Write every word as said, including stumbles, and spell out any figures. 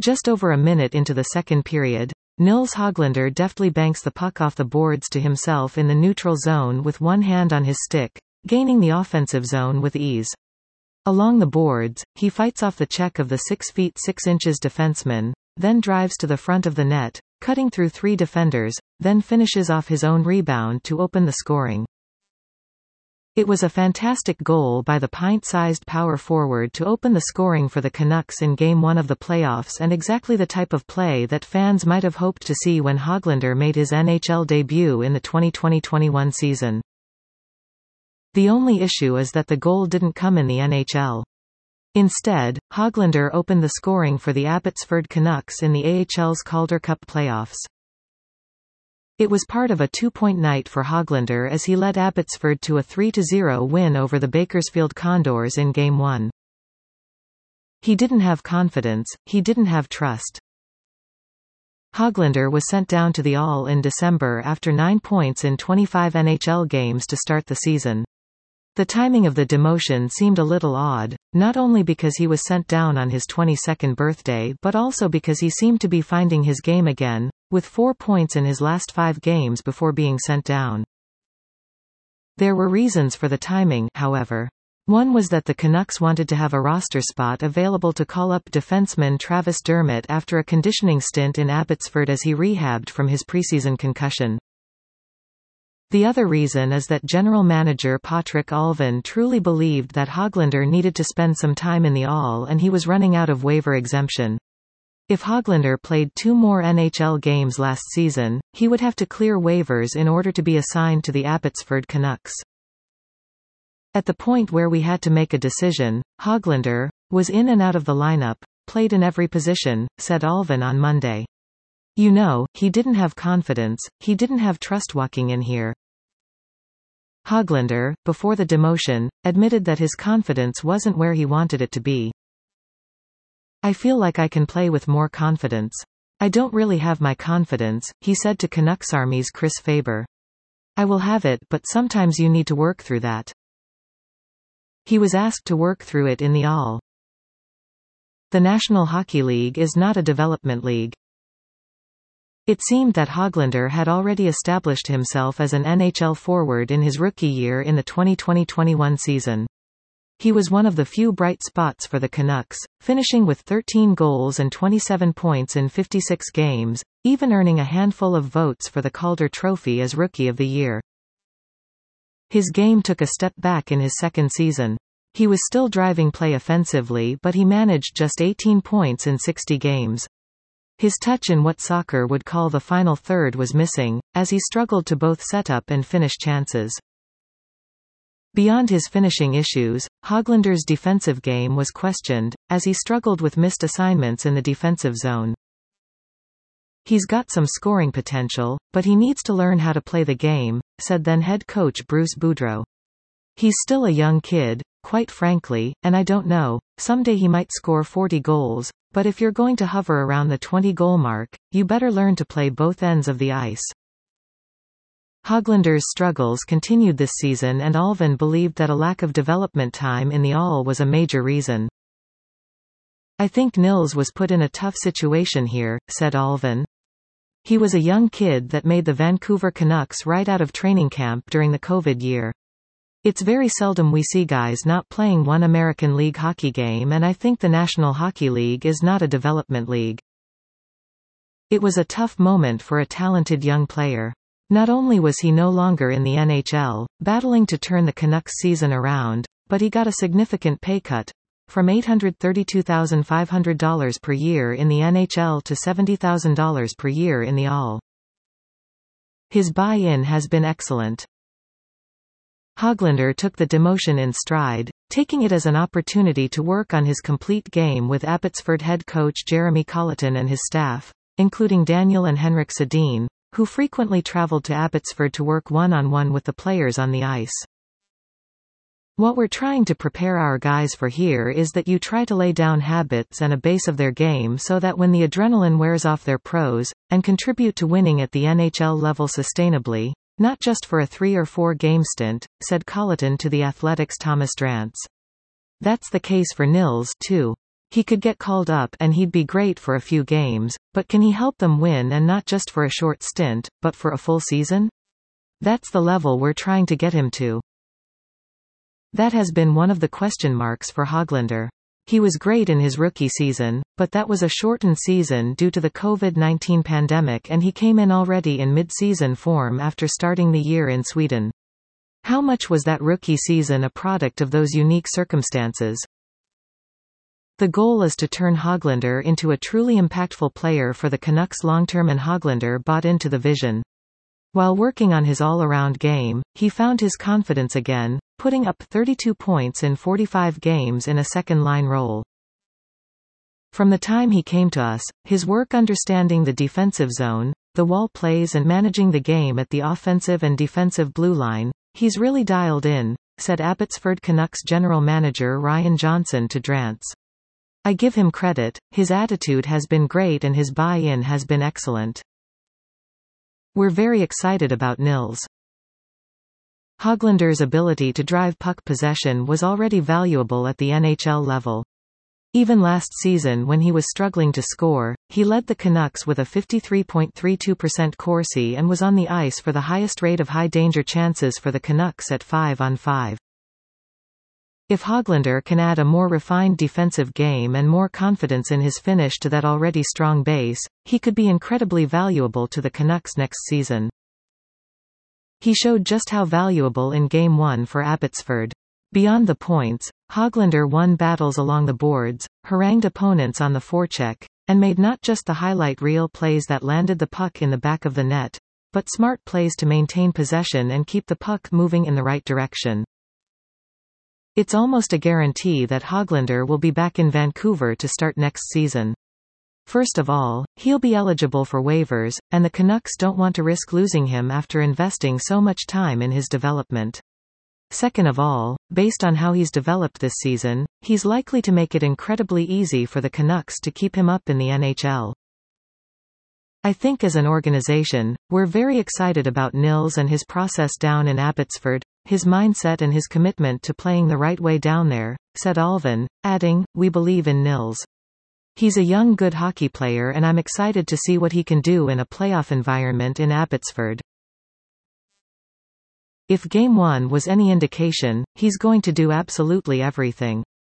Just over a minute into the second period, Nils Hoglander deftly banks the puck off the boards to himself in the neutral zone with one hand on his stick, gaining the offensive zone with ease. Along the boards, he fights off the check of the six feet six inches defenseman, then drives to the front of the net, cutting through three defenders, then finishes off his own rebound to open the scoring. It was a fantastic goal by the pint-sized power forward to open the scoring for the Canucks in Game one of the playoffs, and exactly the type of play that fans might have hoped to see when Hoglander made his N H L debut in the twenty twenty twenty-one season. The only issue is that the goal didn't come in the N H L. Instead, Hoglander opened the scoring for the Abbotsford Canucks in the A H L's Calder Cup playoffs. It was part of a two-point night for Hoglander as he led Abbotsford to a three to zero win over the Bakersfield Condors in Game one. He didn't have confidence, he didn't have trust. Hoglander was sent down to the A L in December after nine points in twenty-five N H L games to start the season. The timing of the demotion seemed a little odd, not only because he was sent down on his twenty-second birthday but also because he seemed to be finding his game again, with four points in his last five games before being sent down. There were reasons for the timing, however. One was that the Canucks wanted to have a roster spot available to call up defenseman Travis Dermott after a conditioning stint in Abbotsford as he rehabbed from his preseason concussion. The other reason is that general manager Patrick Allvin truly believed that Hoglander needed to spend some time in the A L and he was running out of waiver exemption. If Hoglander played two more N H L games last season, he would have to clear waivers in order to be assigned to the Abbotsford Canucks. At the point where we had to make a decision, Hoglander was in and out of the lineup, played in every position, said Allvin on Monday. You know, he didn't have confidence, he didn't have trust walking in here. Hoglander, before the demotion, admitted that his confidence wasn't where he wanted it to be. I feel like I can play with more confidence. I don't really have my confidence, he said to Canucks Army's Chris Faber. I will have it, but sometimes you need to work through that. He was asked to work through it in the A L. The National Hockey League is not a development league. It seemed that Hoglander had already established himself as an N H L forward in his rookie year in the twenty twenty twenty-one season. He was one of the few bright spots for the Canucks, finishing with thirteen goals and twenty-seven points in fifty-six games, even earning a handful of votes for the Calder Trophy as Rookie of the Year. His game took a step back in his second season. He was still driving play offensively, but he managed just eighteen points in sixty games. His touch in what soccer would call the final third was missing, as he struggled to both set up and finish chances. Beyond his finishing issues, Hoglander's defensive game was questioned, as he struggled with missed assignments in the defensive zone. He's got some scoring potential, but he needs to learn how to play the game, said then head coach Bruce Boudreau. He's still a young kid, quite frankly, and I don't know, someday he might score forty goals, but if you're going to hover around the twenty-goal mark, you better learn to play both ends of the ice. Hoglander's struggles continued this season, and Allvin believed that a lack of development time in the A L was a major reason. I think Nils was put in a tough situation here, said Allvin. He was a young kid that made the Vancouver Canucks right out of training camp during the COVID year. It's very seldom we see guys not playing one American League hockey game, and I think the National Hockey League is not a development league. It was a tough moment for a talented young player. Not only was he no longer in the N H L, battling to turn the Canucks season around, but he got a significant pay cut, from eight hundred thirty-two thousand five hundred dollars per year in the N H L to seventy thousand dollars per year in the A L. His buy-in has been excellent. Hoglander took the demotion in stride, taking it as an opportunity to work on his complete game with Abbotsford head coach Jeremy Colleton and his staff, including Daniel and Henrik Sedin, who frequently traveled to Abbotsford to work one-on-one with the players on the ice. What we're trying to prepare our guys for here is that you try to lay down habits and a base of their game so that when the adrenaline wears off their pros, and contribute to winning at the N H L level sustainably, not just for a three or four game stint, said Colleton to The Athletic's Thomas Drance. That's the case for Nils, too. He could get called up and he'd be great for a few games, but can he help them win, and not just for a short stint, but for a full season? That's the level we're trying to get him to. That has been one of the question marks for Hoglander. He was great in his rookie season, but that was a shortened season due to the COVID nineteen pandemic, and he came in already in mid-season form after starting the year in Sweden. How much was that rookie season a product of those unique circumstances? The goal is to turn Hoglander into a truly impactful player for the Canucks long-term, and Hoglander bought into the vision. While working on his all-around game, he found his confidence again, putting up thirty-two points in forty-five games in a second-line role. From the time he came to us, his work understanding the defensive zone, the wall plays, and managing the game at the offensive and defensive blue line, he's really dialed in, said Abbotsford Canucks general manager Ryan Johnson to Drance. I give him credit, his attitude has been great and his buy-in has been excellent. We're very excited about Nils. Hoglander's ability to drive puck possession was already valuable at the N H L level. Even last season, when he was struggling to score, he led the Canucks with a fifty-three point three two percent Corsi and was on the ice for the highest rate of high-danger chances for the Canucks at five on five. If Hoglander can add a more refined defensive game and more confidence in his finish to that already strong base, he could be incredibly valuable to the Canucks next season. He showed just how valuable in Game one for Abbotsford. Beyond the points, Hoglander won battles along the boards, harangued opponents on the forecheck, and made not just the highlight reel plays that landed the puck in the back of the net, but smart plays to maintain possession and keep the puck moving in the right direction. It's almost a guarantee that Hoglander will be back in Vancouver to start next season. First of all, he'll be eligible for waivers, and the Canucks don't want to risk losing him after investing so much time in his development. Second of all, based on how he's developed this season, he's likely to make it incredibly easy for the Canucks to keep him up in the N H L. I think as an organization, we're very excited about Nils and his process down in Abbotsford, his mindset and his commitment to playing the right way down there, said Alvin, adding, we believe in Nils. He's a young good hockey player and I'm excited to see what he can do in a playoff environment in Abbotsford. If Game one was any indication, he's going to do absolutely everything.